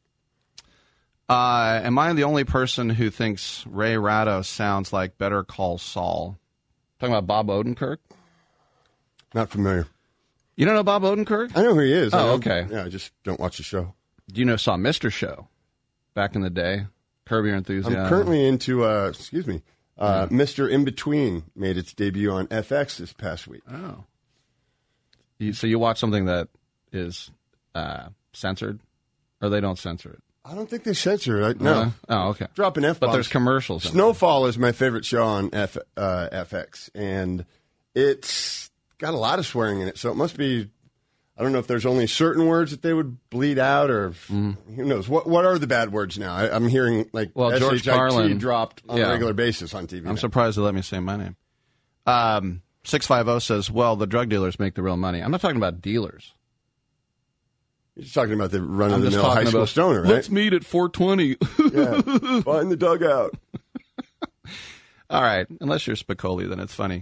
Am I the only person who thinks Ray Ratto sounds like Better Call Saul? Talking about Bob Odenkirk? Not familiar. You don't know Bob Odenkirk? I know who he is. Oh, okay. Yeah, I just don't watch the show. Do you saw Mr. Show back in the day? Curb Your Enthusiasm. I'm currently into, Mr. In Between made its debut on FX this past week. Oh. So you watch something that is censored? Or they don't censor it? I don't think they censor it. No. Oh, okay. Drop an F-bomb. But there's commercials. Snowfall is my favorite show on FX, and it's got a lot of swearing in it, so it must be, I don't know if there's only certain words that they would bleed out, or who knows. What are the bad words now? I'm hearing, like, George Carlin dropped on a regular basis on TV. I'm surprised they let me say my name. 650 says, well, the drug dealers make the real money. I'm not talking about dealers. You're just talking about the run-of-the-mill high school stoner, right? Let's meet at 420. Yeah, find the dugout. All right. Unless you're Spicoli, then it's funny.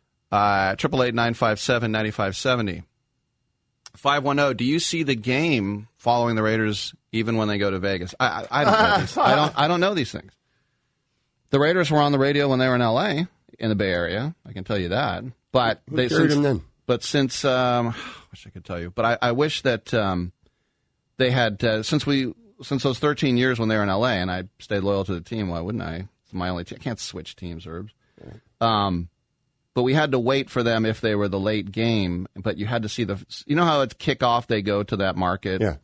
888-957-9570. 510, do you see the game following the Raiders even when they go to Vegas? I don't know these. I don't know these things. The Raiders were on the radio when they were in L.A., in the Bay Area. I can tell you that. But Who carried them then? But since, I wish I could tell you, but I wish that they had, since those 13 years when they were in L.A., and I stayed loyal to the team, why wouldn't I? It's my only team. I can't switch teams, Herbs. But we had to wait for them if they were the late game. But you had to see you know how it's kickoff, they go to that market? Yeah.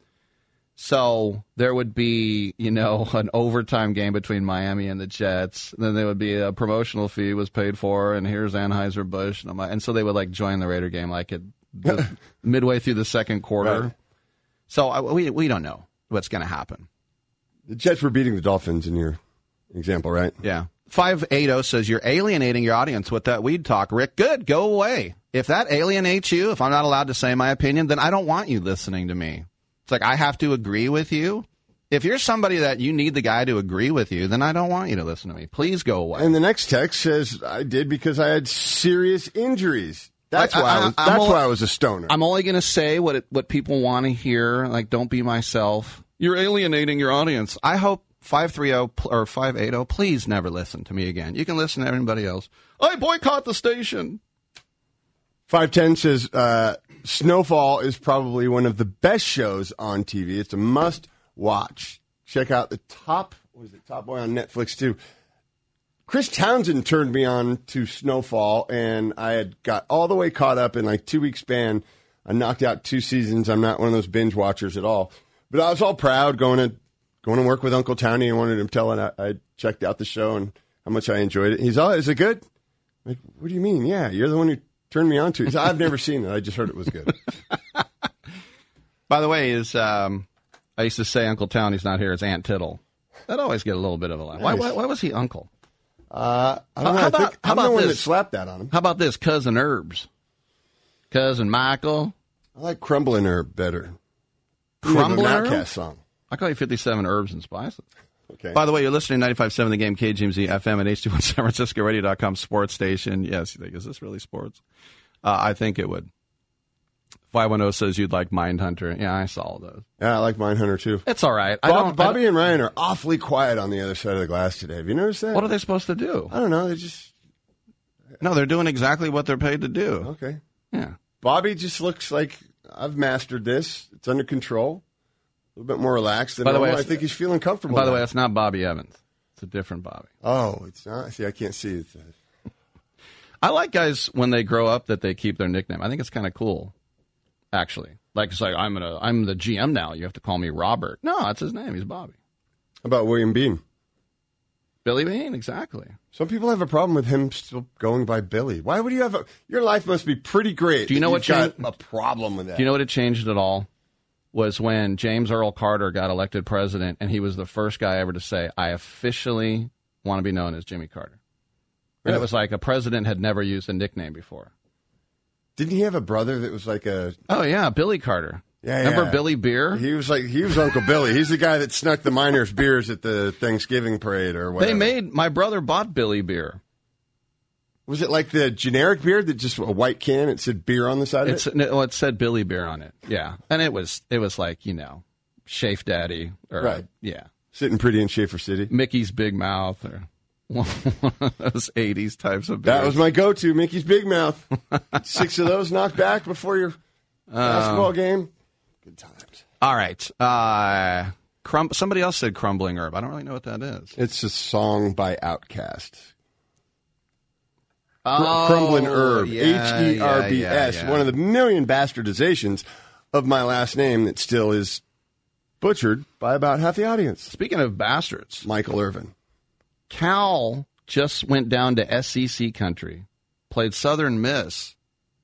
So there would be, an overtime game between Miami and the Jets. Then there would be a promotional fee was paid for, and here's Anheuser-Busch. And so they would join the Raider game midway through the second quarter. Right. So we don't know what's going to happen. The Jets were beating the Dolphins in your example, right? Yeah. 580 says, you're alienating your audience with that weed talk, Rick. Good. Go away. If that alienates you, if I'm not allowed to say my opinion, then I don't want you listening to me. It's like I have to agree with you. If you're somebody that you need the guy to agree with you, then I don't want you to listen to me. Please go away. And the next text says, I did because I had serious injuries. That's why I was a stoner. I'm only going to say what people want to hear. Like, don't be myself. You're alienating your audience. I hope 530 or 580, please never listen to me again. You can listen to everybody else. I boycott the station. 510 says, Snowfall is probably one of the best shows on TV. It's a must-watch. Check out the Top Boy on Netflix, too. Chris Townsend turned me on to Snowfall, and I had got all the way caught up in 2 week span. I knocked out 2 seasons. I'm not one of those binge watchers at all. But I was all proud going to work with Uncle Townie and wanted him to tell I checked out the show and how much I enjoyed it. He's, is it good? I'm like, what do you mean? Yeah, you're the one who turned me on to it. He said, I've never seen it. I just heard it was good. By the way, I used to say Uncle Townie's not here. It's Aunt Tittle. That always get a little bit of a laugh. Nice. Why was he Uncle? I don't know. I'm the one that slapped that on him. How about this? Cousin Herbs. Cousin Michael. I like Crumbling Herb better. Crumbling Herb? Outcast song. I call you 57 Herbs and Spices. Okay. By the way, you're listening to 95.7 The Game, KGMZ FM at HD1 San Francisco Radio.com sports station. Yes, you think, is this really sports? I think it would. 510 says you'd like Mindhunter. Yeah, I saw all those. Yeah, I like Mindhunter too. It's all right. Bobby and Ryan are awfully quiet on the other side of the glass today. Have you noticed that? What are they supposed to do? I don't know. They just... No, they're doing exactly what they're paid to do. Okay. Yeah. Bobby just looks like, I've mastered this. It's under control. A little bit more relaxed than normal. I think he's feeling comfortable. By the way, it's not Bobby Evans. It's a different Bobby. Oh, it's not? See, I can't see it. I like guys when they grow up that they keep their nickname. I think it's kind of cool, actually. Like it's like I'm the GM now. You have to call me Robert. No, that's his name. He's Bobby. How about William Bean? Billy Bean, exactly. Some people have a problem with him still going by Billy. Why would you have your life must be pretty great. Do you know what got a problem with that? Do you know what it changed at all? Was when James Earl Carter got elected president, and he was the first guy ever to say, I officially want to be known as Jimmy Carter. And it was like a president had never used a nickname before. Didn't he have a brother that was like a... Oh, yeah, Billy Carter. Yeah, Remember Billy Beer? He was Uncle Billy. He's the guy that snuck the miners' beers at the Thanksgiving parade or whatever. My brother bought Billy Beer. Was it like the generic beer that just a white can? It said beer on the side of it? No, it said Billy Beer on it. Yeah. And it was like, Shafe Daddy. Or, right. Yeah. Sitting pretty in Schaefer City. Mickey's Big Mouth or one of those 80s types of beers. That was my go-to, Mickey's Big Mouth. 6 of those knocked back before your basketball game. Good times. All right. Somebody else said Crumbling Herb. I don't really know what that is. It's a song by Outkast. Oh, Crumbling Herb. yeah, Herbs. yeah. One of the million bastardizations of my last name that still is butchered by about half the audience. Speaking of bastards, Michael Irvin. Cal just went down to SEC country, played Southern Miss,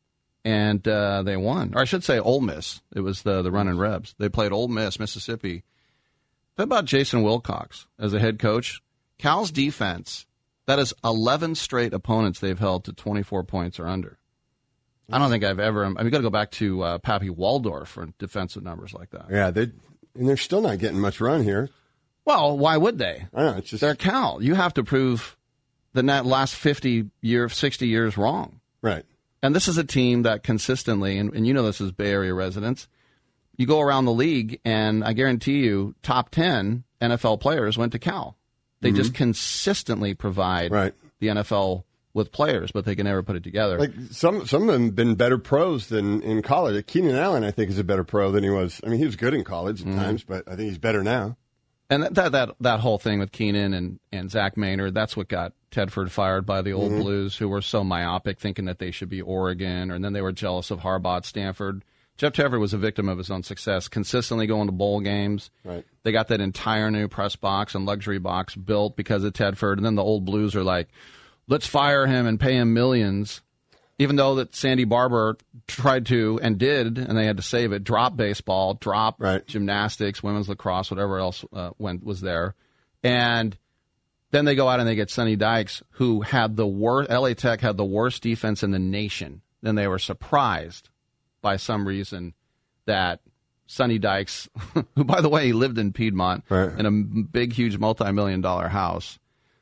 and they won. Or I should say Ole Miss. It was the Running Rebs. They played Ole Miss, Mississippi. What about Jason Wilcox as a head coach? Cal's defense, that is 11 straight opponents they've held to 24 points or under. I don't think I've ever... you got to go back to Pappy Waldorf for defensive numbers like that. Yeah, they're still not getting much run here. Well, why would they? I don't know. It's just... They're Cal. You have to prove the last 60 years wrong. Right. And this is a team that consistently, and you know this as Bay Area residents, you go around the league, and I guarantee you top 10 NFL players went to Cal. They just consistently provide the NFL with players, but they can never put it together. Like some of them have been better pros than in college. Keenan Allen, I think, is a better pro than he was. I mean, he was good in college at times, but I think he's better now. And that whole thing with Keenan and Zach Maynard, that's what got Tedford fired by the old Blues, who were so myopic, thinking that they should be Oregon, and then they were jealous of Harbaugh at Stanford. Jeff Tedford was a victim of his own success, consistently going to bowl games. Right. They got that entire new press box and luxury box built because of Tedford, and then the old Blues are like, let's fire him and pay him millions, even though that Sandy Barber tried to and did, and they had to save it, drop baseball, drop gymnastics, women's lacrosse, whatever else was there. And then they go out and they get Sonny Dykes, who had the worst, LA Tech had the worst defense in the nation. Then they were surprised by some reason that Sonny Dykes, who, by the way, he lived in Piedmont in a big, huge, multi-million-dollar house,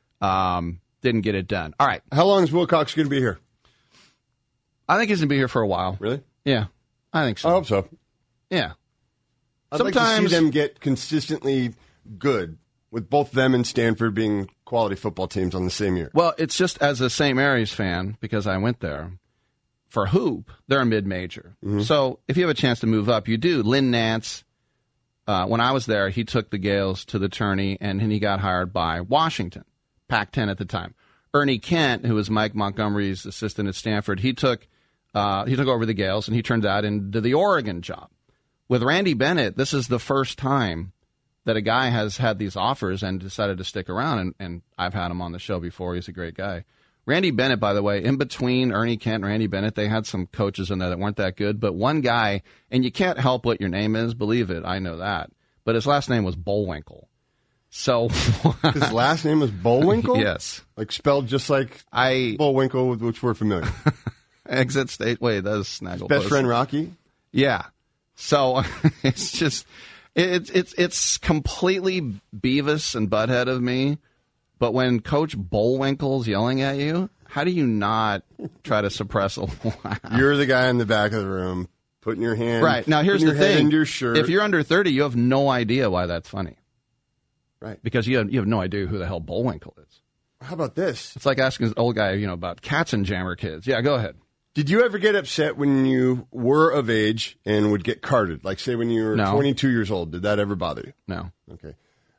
didn't get it done. All right. How long is Wilcox going to be here? I think he's going to be here for a while. Really? Yeah, I think so. I hope so. Yeah. I'd like to see them get consistently good, with both them and Stanford being quality football teams on the same year. Well, it's just as a St. Mary's fan, because I went there, for hoop, they're a mid-major. So if you have a chance to move up, you do. Lynn Nance, when I was there, he took the Gales to the tourney, and he got hired by Washington, Pac-10 at the time. Ernie Kent, who was Mike Montgomery's assistant at Stanford, he took over the Gales, and he turned that into the Oregon job. With Randy Bennett, this is the first time that a guy has had these offers and decided to stick around, and I've had him on the show before. He's a great guy. Randy Bennett, by the way, in between Ernie Kent and Randy Bennett, they had some coaches in there that weren't that good, but one guy, and you can't help what your name is, believe it, I know that, but his last name was Bullwinkle. So his last name was Bullwinkle? Yes. Like spelled just like Bullwinkle, with which we're familiar. Exit State. Wait, that was Snagglepuss. Best friend Rocky? Yeah. So it's just it's completely Beavis and Butthead of me. But when Coach Bullwinkle's yelling at you, how do you not try to suppress a laugh? You're the guy in the back of the room putting your hand right. Now, here's the thing. Into your shirt. If you're under 30, you have no idea why that's funny. Right. Because you have no idea who the hell Bullwinkle is. How about this? It's like asking an old guy, about Katzenjammer kids. Yeah, go ahead. Did you ever get upset when you were of age and would get carded? Like, say, when you were 22 years old. Did that ever bother you? No. Okay.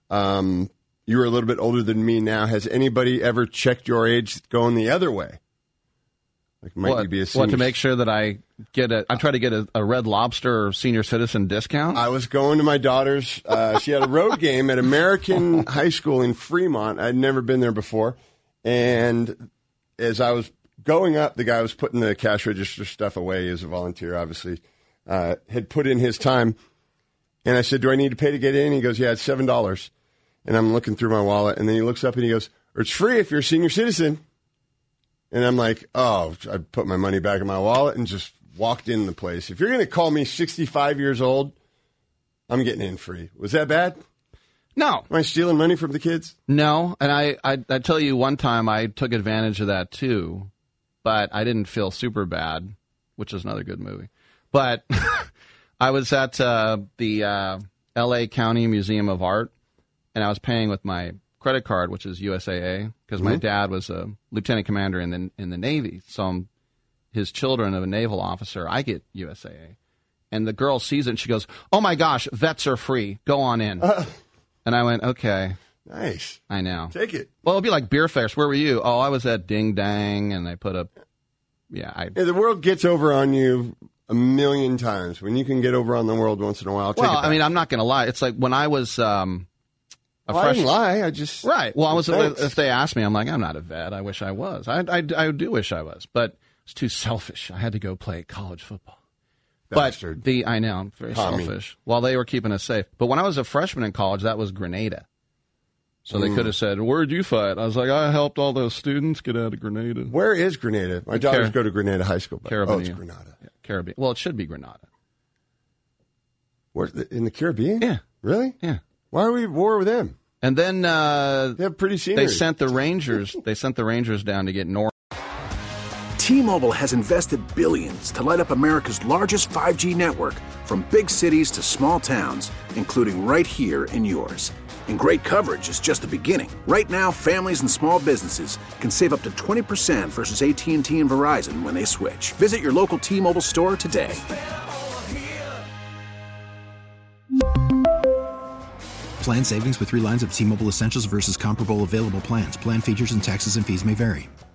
You were a little bit older than me now. Has anybody ever checked your age going the other way? Like, might you be a senior? What, to make sure that I try to get a Red Lobster or senior citizen discount? I was going to my daughter's. She had a road game at American High School in Fremont. I'd never been there before. And as I was going up, the guy was putting the cash register stuff away as a volunteer, obviously, had put in his time. And I said, do I need to pay to get in? He goes, yeah, it's $7. And I'm looking through my wallet. And then he looks up and he goes, it's free if you're a senior citizen. And I'm like, oh, I put my money back in my wallet and just walked in the place. If you're going to call me 65 years old, I'm getting in free. Was that bad? No. Am I stealing money from the kids? No. And I tell you, one time I took advantage of that too, but I didn't feel super bad, which is another good movie. But I was at the L.A. County Museum of Art, and I was paying with my credit card, which is USAA, because my dad was a lieutenant commander in the Navy. So I'm his children of a naval officer. I get USAA. And the girl sees it, and she goes, oh, my gosh, vets are free. Go on in. And I went, okay. Nice. I know. Take it. Well, it'll be like Beer Fest. Where were you? Oh, I was at Ding Dang, and they put a... Yeah, the world gets over on you a million times. When you can get over on the world once in a while, take it back. I mean, I'm not going to lie. It's like when I was... I didn't lie. I just... Right. Well, if they asked me, I'm like, I'm not a vet. I wish I was. I do wish I was. But it's too selfish. I had to go play college football. Bastard. But I know, I'm very selfish. While they were keeping us safe. But when I was a freshman in college, that was Grenada. So they could have said, where'd you fight? I was like, I helped all those students get out of Grenada. Where is Grenada? My daughters go to Grenada High School. Caribbean. Oh, it's Grenada. Yeah, Caribbean. Well, it should be Grenada. In the Caribbean? Yeah. Really? Yeah. Why are we at war with them? And then they have pretty scenery. They sent the Rangers. They sent the Rangers down to get North. T-Mobile has invested billions to light up America's largest 5G network, from big cities to small towns, including right here in yours. And great coverage is just the beginning. Right now, families and small businesses can save up to 20% versus AT&T and Verizon when they switch. Visit your local T-Mobile store today. Plan savings with 3 lines of T-Mobile Essentials versus comparable available plans. Plan features and taxes and fees may vary.